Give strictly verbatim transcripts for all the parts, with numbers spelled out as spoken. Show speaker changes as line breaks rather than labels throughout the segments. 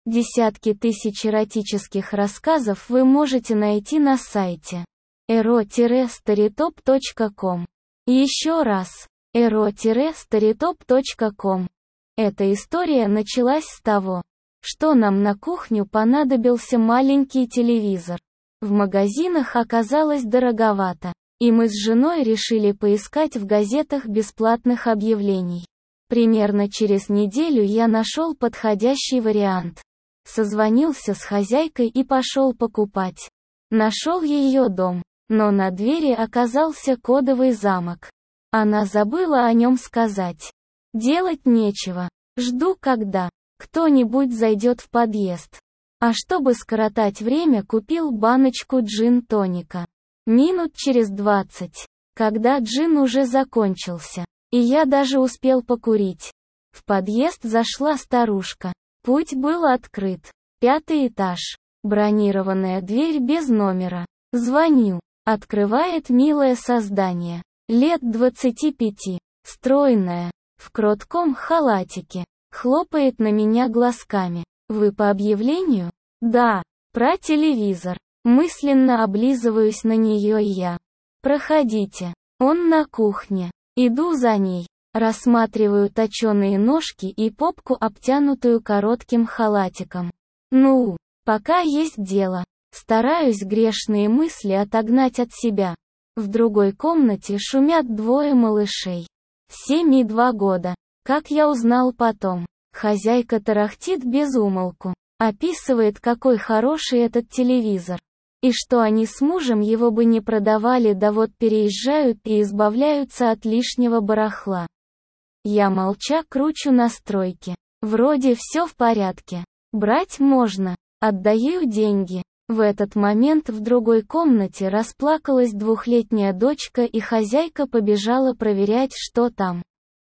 Десятки тысяч эротических рассказов вы можете найти на сайте эро старитоп точка ком. Еще раз, эро старитоп точка ком. Эта история началась с того, что нам на кухню понадобился маленький телевизор. В магазинах оказалось дороговато, и мы с женой решили поискать в газетах бесплатных объявлений. Примерно через неделю я нашел подходящий вариант. Созвонился с хозяйкой и пошел покупать. Нашел ее дом, но на двери оказался кодовый замок. Она забыла о нем сказать. Делать нечего. Жду, когда кто-нибудь зайдет в подъезд. А чтобы скоротать время, купил баночку джин-тоника. Минут через двадцать, когда джин уже закончился, и я даже успел покурить. В подъезд зашла старушка. Путь был открыт. Пятый этаж. Бронированная дверь без номера. Звоню. Открывает милое создание. Лет двадцати пяти. Стройная. В коротком халатике. Хлопает на меня глазками. Вы по объявлению? Да. Про телевизор. Мысленно облизываюсь на нее я. Проходите. Он на кухне. Иду за ней. Рассматриваю точеные ножки и попку, обтянутую коротким халатиком. Ну, пока есть дело. Стараюсь грешные мысли отогнать от себя. В другой комнате шумят двое малышей. Семь и два года. Как я узнал потом. Хозяйка тарахтит без умолку. Описывает, какой хороший этот телевизор. И что они с мужем его бы не продавали, да вот переезжают и избавляются от лишнего барахла. Я молча кручу настройки. Вроде все в порядке. Брать можно. Отдаю деньги. В этот момент в другой комнате расплакалась двухлетняя дочка, и хозяйка побежала проверять, что там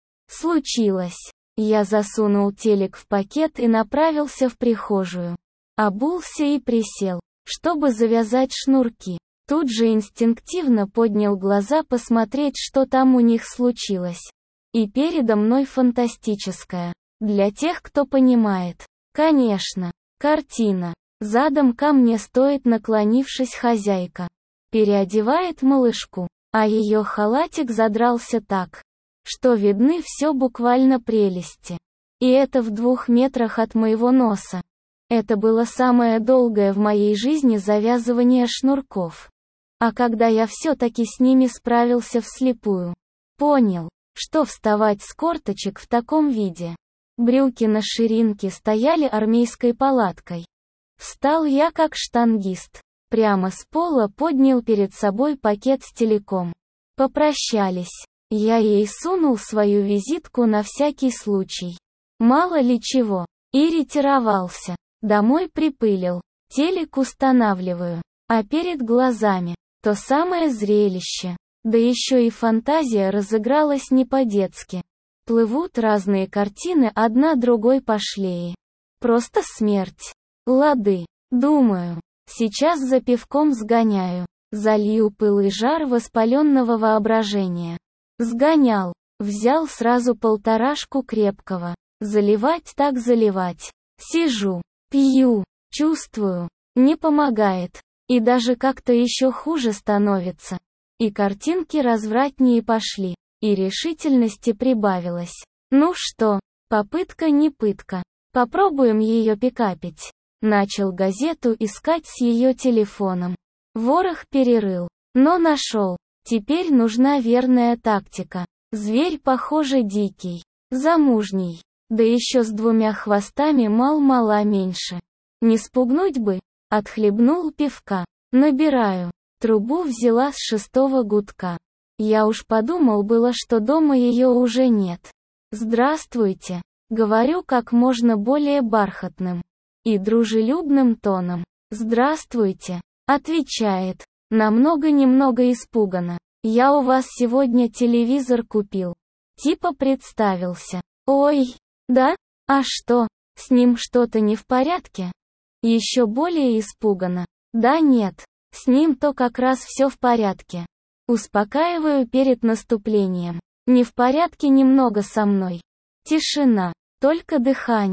случилось. Я засунул телек в пакет и направился в прихожую. Обулся и присел, чтобы завязать шнурки. Тут же инстинктивно поднял глаза посмотреть, что там у них случилось. И передо мной фантастическая. Для тех, кто понимает. Конечно. Картина. Задом ко мне стоит, наклонившись, хозяйка. Переодевает малышку, а ее халатик задрался так, что видны все буквально прелести. И это в двух метрах от моего носа. Это было самое долгое в моей жизни завязывание шнурков. А когда я все-таки с ними справился вслепую, понял, что вставать с корточек в таком виде. Брюки на ширинке стояли армейской палаткой. Встал я как штангист. Прямо с пола поднял перед собой пакет с телеком. Попрощались. Я ей сунул свою визитку на всякий случай. Мало ли чего. И ретировался. Домой припылил. Телек устанавливаю. А перед глазами то самое зрелище. Да еще и фантазия разыгралась не по-детски. Плывут разные картины, одна другой пошлее. Просто смерть. Лады. Думаю. Сейчас за пивком сгоняю. Залью пыл и жар воспаленного воображения. Сгонял. Взял сразу полторашку крепкого. Заливать так заливать. Сижу. Пью. Чувствую. Не помогает. И даже как-то еще хуже становится. И картинки развратнее пошли. И решительности прибавилось. Ну что, попытка не пытка. Попробуем ее пикапить. Начал газету искать с ее телефоном. Ворох перерыл. Но нашел. Теперь нужна верная тактика. Зверь, похоже, дикий. Замужний. Да еще с двумя хвостами мал-мала меньше. Не спугнуть бы. Отхлебнул пивка. Набираю. Трубу взяла с шестого гудка. Я уж подумал было, что дома ее уже нет. «Здравствуйте», — говорю как можно более бархатным и дружелюбным тоном. «Здравствуйте», — отвечает, намного-немного испуганно. «Я у вас сегодня телевизор купил». Типа представился. «Ой, да? А что, с ним что-то не в порядке?» Еще более испуганно. «Да нет, с ним-то как раз все в порядке». Успокаиваю перед наступлением. Не в порядке немного со мной. Тишина, только дыхание.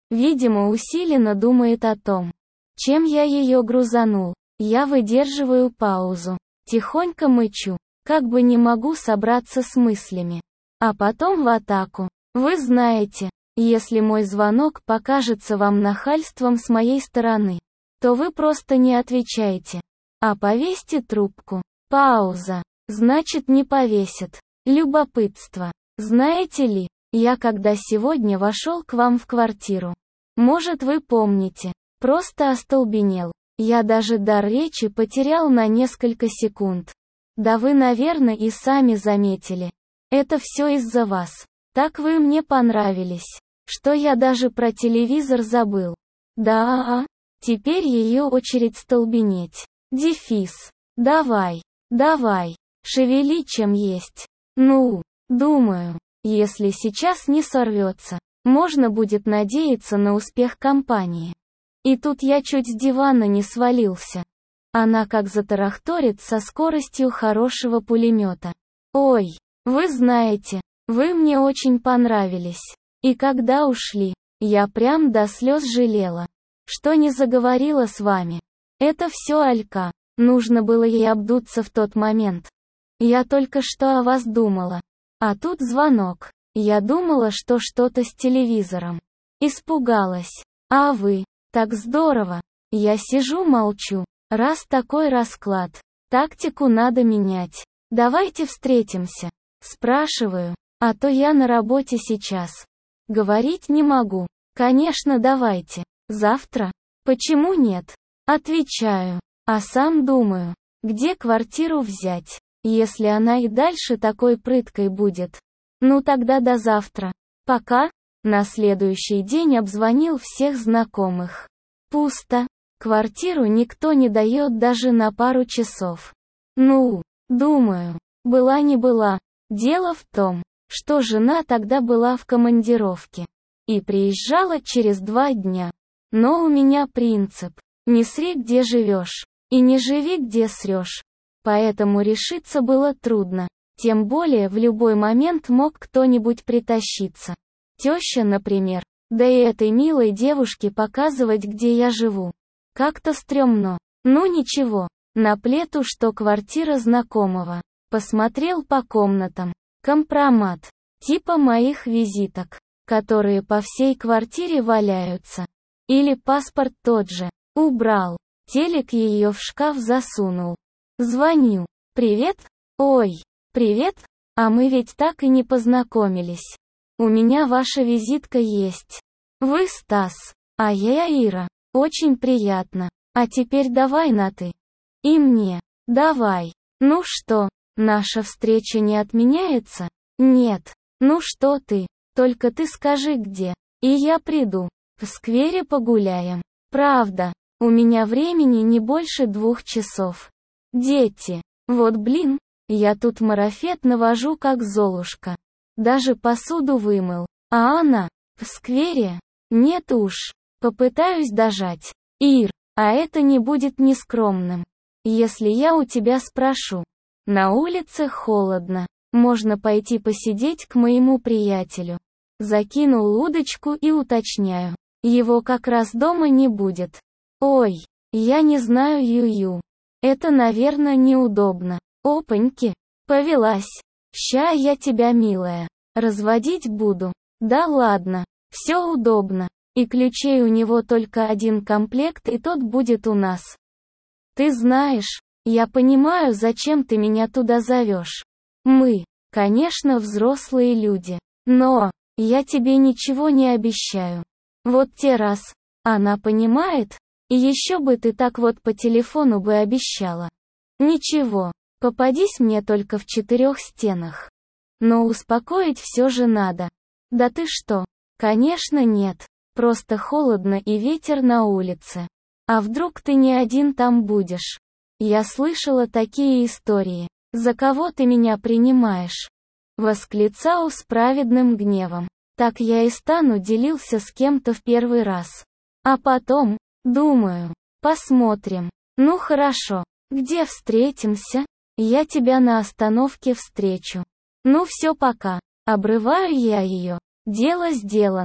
Видимо, усиленно думает о том, чем я ее грузанул. Я выдерживаю паузу. Тихонько мычу, как бы не могу собраться с мыслями. А потом в атаку. Вы знаете, если мой звонок покажется вам нахальством с моей стороны, то вы просто не отвечаете, а повесьте трубку. Пауза. Значит, не повесят. Любопытство. Знаете ли, я когда сегодня вошел к вам в квартиру, может, вы помните, просто остолбенел. Я даже дар речи потерял на несколько секунд. Да вы, наверное, и сами заметили. Это все из-за вас. Так вы мне понравились, что я даже про телевизор забыл. Да, а, теперь ее очередь столбенеть. Дефис. Давай, давай, шевели чем есть. Ну, думаю, если сейчас не сорвется, можно будет надеяться на успех кампании. И тут я чуть с дивана не свалился. Она как затарахторит со скоростью хорошего пулемета. Ой, вы знаете, вы мне очень понравились. И когда ушли, я прям до слез жалела, что не заговорила с вами. Это все Алька. Нужно было ей обдуться в тот момент. Я только что о вас думала. А тут звонок. Я думала, что что-то с телевизором. Испугалась. А вы? Так здорово. Я сижу молчу. Раз такой расклад. Тактику надо менять. Давайте встретимся. Спрашиваю. А то я на работе сейчас. Говорить не могу. Конечно, давайте. Завтра? Почему нет? Отвечаю. А сам думаю, где квартиру взять, если она и дальше такой прыткой будет. Ну тогда до завтра. Пока. На следующий день обзвонил всех знакомых. Пусто. Квартиру никто не дает даже на пару часов. Ну, думаю, была не была. Дело в том, что жена тогда была в командировке и приезжала через два дня. Но у меня принцип: не сри, где живешь, и не живи, где срешь. Поэтому решиться было трудно. Тем более в любой момент мог кто-нибудь притащиться. Теща, например. Да и этой милой девушке показывать, где я живу. Как-то стрёмно. Ну ничего. Наплету, что квартира знакомого. Посмотрел по комнатам. Компромат. Типа моих визиток, которые по всей квартире валяются. Или паспорт тот же. Убрал. Телек ее в шкаф засунул. Звоню. Привет? Ой. Привет? А мы ведь так и не познакомились. У меня ваша визитка есть. Вы Стас. А я Ира. Очень приятно. А теперь давай на «ты». И мне. Давай. Ну что, наша встреча не отменяется? Нет. Ну что ты? Только ты скажи где. И я приду. В сквере погуляем. Правда. У меня времени не больше двух часов. Дети. Вот блин. Я тут марафет навожу как Золушка. Даже посуду вымыл. А она? В сквере? Нет уж. Попытаюсь дожать. Ир, а это не будет нескромным. Если я у тебя спрошу. На улице холодно. Можно пойти посидеть к моему приятелю. Закинул удочку и уточняю. Его как раз дома не будет. Ой, я не знаю, Ю-Ю. Это, наверное, неудобно. Опаньки. Повелась. Ща я тебя, милая, разводить буду. Да ладно. Все удобно. И ключей у него только один комплект, и тот будет у нас. Ты знаешь, я понимаю, зачем ты меня туда зовешь. Мы, конечно, взрослые люди. Но, я тебе ничего не обещаю. Вот те раз. Она понимает? И еще бы ты так вот по телефону бы обещала. Ничего, попадись мне только в четырех стенах. Но успокоить все же надо. Да ты что? Конечно нет. Просто холодно и ветер на улице. А вдруг ты не один там будешь? Я слышала такие истории. За кого ты меня принимаешь? Восклицал с праведным гневом. Так я и стану делился с кем-то в первый раз. А потом, думаю, посмотрим. Ну хорошо, где встретимся? Я тебя на остановке встречу. Ну все, пока. Обрываю я ее. Дело сделано.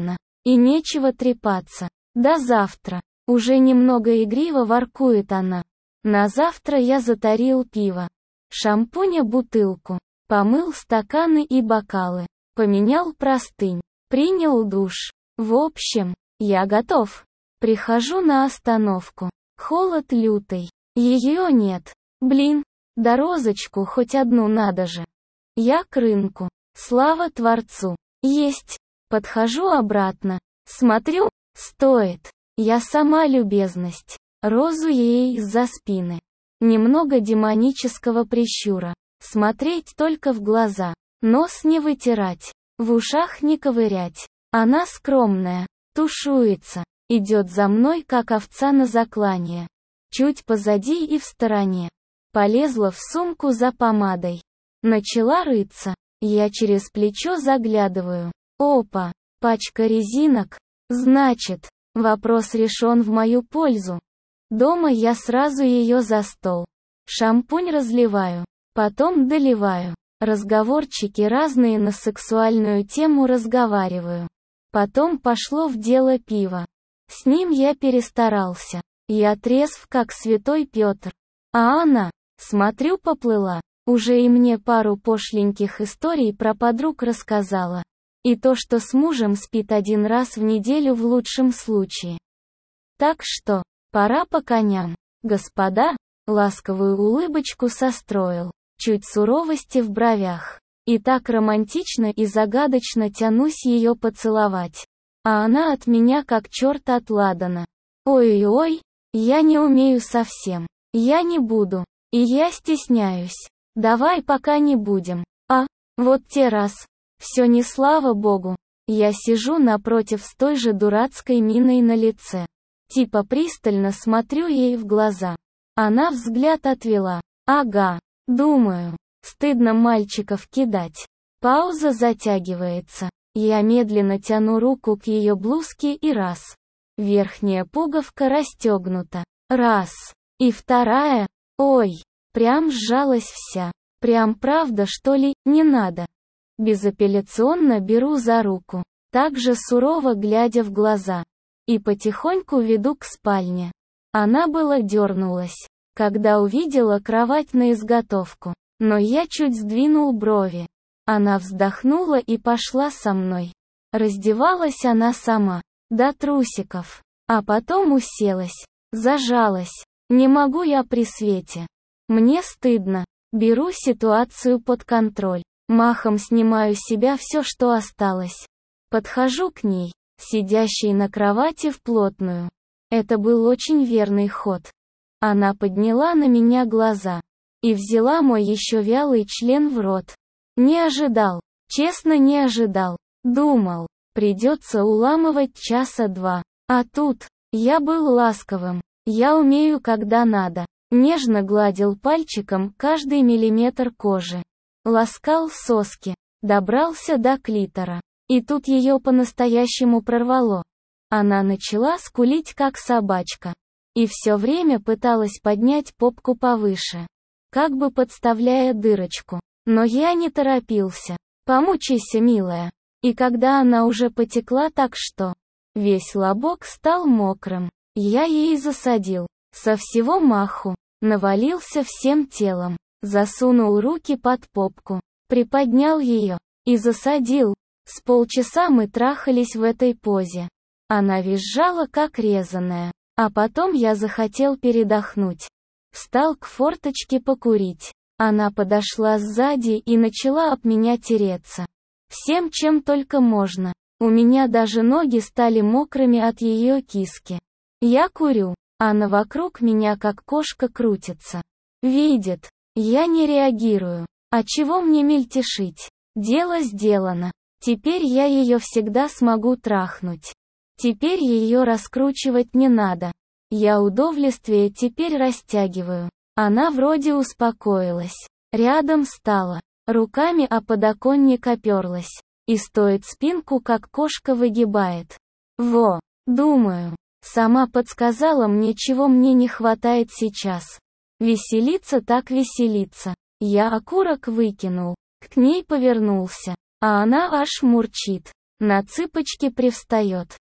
И нечего трепаться. До завтра. Уже немного игриво воркует она. На завтра я затарил пиво. Шампуня бутылку. Помыл стаканы и бокалы. Поменял простынь. Принял душ. В общем, я готов. Прихожу на остановку. Холод лютый. Ее нет. Блин, да розочку хоть одну надо же. Я к рынку. Слава Творцу. Есть. Подхожу обратно. Смотрю, стоит. Я сама любезность. Розу ей из-за спины. Немного демонического прищура. Смотреть только в глаза. Нос не вытирать. В ушах не ковырять. Она скромная. Тушуется. Идет за мной, как овца на заклание. Чуть позади и в стороне. Полезла в сумку за помадой. Начала рыться. Я через плечо заглядываю. Опа, пачка резинок. Значит, вопрос решен в мою пользу. Дома я сразу ее за стол. Шампунь разливаю. Потом доливаю. Разговорчики разные на сексуальную тему разговариваю. Потом пошло в дело пиво. С ним я перестарался. Я трезв, как святой Петр. А она, смотрю, поплыла. Уже и мне пару пошленьких историй про подруг рассказала. И то, что с мужем спит один раз в неделю в лучшем случае. Так что, пора по коням. Господа, ласковую улыбочку состроил. Чуть суровости в бровях. И так романтично и загадочно тянусь ее поцеловать. А она от меня как черт от ладана. Ой-ой-ой, я не умею совсем. Я не буду. И я стесняюсь. Давай пока не будем. А, вот те раз. Все не слава богу. Я сижу напротив с той же дурацкой миной на лице. Типа пристально смотрю ей в глаза. Она взгляд отвела. Ага. Думаю. Стыдно мальчиков кидать. Пауза затягивается. Я медленно тяну руку к ее блузке и раз. Верхняя пуговка расстегнута. Раз. И вторая. Ой. Прям сжалась вся. Прям правда, что ли, не надо. Безапелляционно беру за руку. Также сурово глядя в глаза. И потихоньку веду к спальне. Она была дернулась, когда увидела кровать на изготовку. Но я чуть сдвинул брови. Она вздохнула и пошла со мной. Раздевалась она сама. До трусиков. А потом уселась. Зажалась. Не могу я при свете. Мне стыдно. Беру ситуацию под контроль. Махом снимаю с себя все, что осталось. Подхожу к ней, сидящей на кровати вплотную. Это был очень верный ход. Она подняла на меня глаза. И взяла мой еще вялый член в рот. Не ожидал. Честно, не ожидал. Думал, придется уламывать часа два. А тут, я был ласковым. Я умею, когда надо. Нежно гладил пальчиком каждый миллиметр кожи. Ласкал соски. Добрался до клитора. И тут ее по-настоящему прорвало. Она начала скулить как собачка. И все время пыталась поднять попку повыше. Как бы подставляя дырочку. Но я не торопился. Помучайся, милая. И когда она уже потекла так что, весь лобок стал мокрым, я ей засадил. Со всего маху. Навалился всем телом. Засунул руки под попку. Приподнял ее. И засадил. С полчаса мы трахались в этой позе. Она визжала как резаная. А потом я захотел передохнуть. Встал к форточке покурить. Она подошла сзади и начала об меня тереться. Всем, чем только можно. У меня даже ноги стали мокрыми от ее киски. Я курю. Она вокруг меня как кошка крутится. Видит. Я не реагирую. А чего мне мельтешить? Дело сделано. Теперь я ее всегда смогу трахнуть. Теперь ее раскручивать не надо. Я удовольствие теперь растягиваю. Она вроде успокоилась. Рядом стала. Руками о подоконник оперлась. И стоит спинку, как кошка выгибает. Во, думаю. Сама подсказала мне, чего мне не хватает сейчас. Веселиться так веселиться. Я окурок выкинул. К ней повернулся. А она аж мурчит. На цыпочки привстает.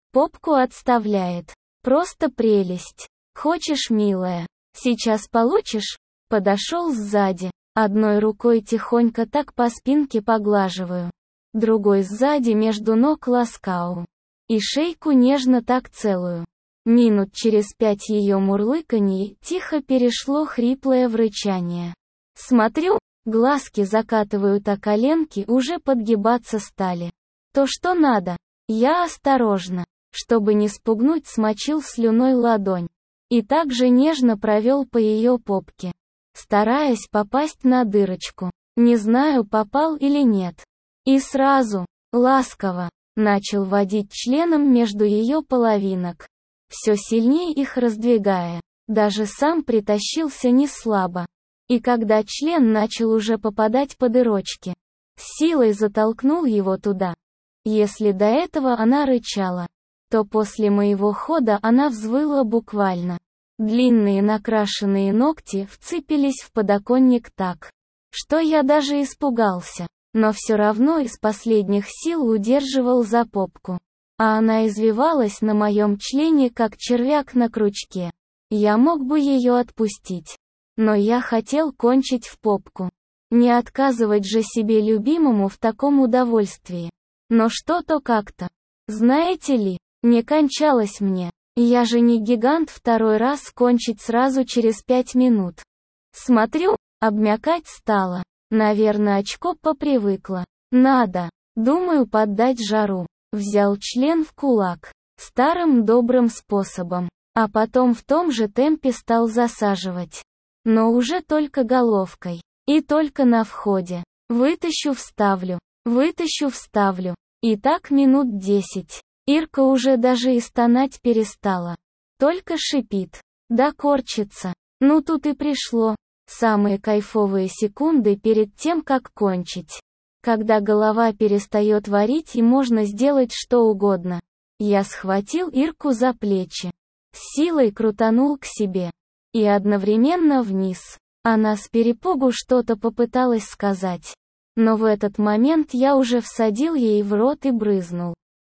Попку отставляет. Просто прелесть. Хочешь, милая? Сейчас получишь? Подошел сзади. Одной рукой тихонько так по спинке поглаживаю. Другой сзади между ног ласкаю. И шейку нежно так целую. Минут через пять ее мурлыканье тихо перешло хриплое в рычание. Смотрю, глазки закатывают, а коленки уже подгибаться стали. То, что надо. Я осторожно, чтобы не спугнуть, смочил слюной ладонь. И также нежно провел по ее попке, стараясь попасть на дырочку. Не знаю, попал или нет. И сразу, ласково, начал водить членом между ее половинок, все сильнее их раздвигая. Даже сам притащился не слабо. И когда член начал уже попадать по дырочке, с силой затолкнул его туда. Если до этого она рычала, то после моего хода она взвыла буквально. Длинные накрашенные ногти вцепились в подоконник так, что я даже испугался, но все равно из последних сил удерживал за попку. А она извивалась на моем члене, как червяк на крючке. Я мог бы ее отпустить, но я хотел кончить в попку. Не отказывать же себе любимому в таком удовольствии. Но что-то как-то, знаете ли, не кончалось мне. Я же не гигант второй раз кончить сразу через пять минут. Смотрю, обмякать стало. Наверное, очко попривыкла. Надо, думаю, поддать жару. Взял член в кулак. Старым добрым способом. А потом в том же темпе стал засаживать. Но уже только головкой. И только на входе. Вытащу, вставлю. Вытащу, вставлю. И так минут десять. Ирка уже даже и стонать перестала. Только шипит. Да корчится. Ну тут и пришло. Самые кайфовые секунды перед тем, как кончить. Когда голова перестает варить и можно сделать что угодно. Я схватил Ирку за плечи. С силой крутанул к себе. И одновременно вниз. Она с перепугу что-то попыталась сказать. Но в этот момент я уже всадил ей в рот и брызнул.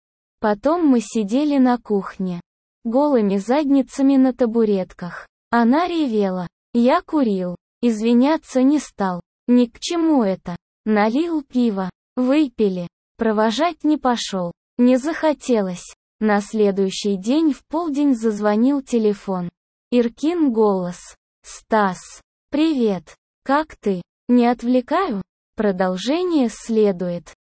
Потом мы сидели на кухне. Голыми задницами на табуретках. Она ревела. Я курил. Извиняться не стал. Ни к чему это. Налил пиво. Выпили. Провожать не пошел. Не захотелось. На следующий день в полдень зазвонил телефон. Иркин голос. «Стас. Привет. Как ты? Не отвлекаю?» Продолжение следует.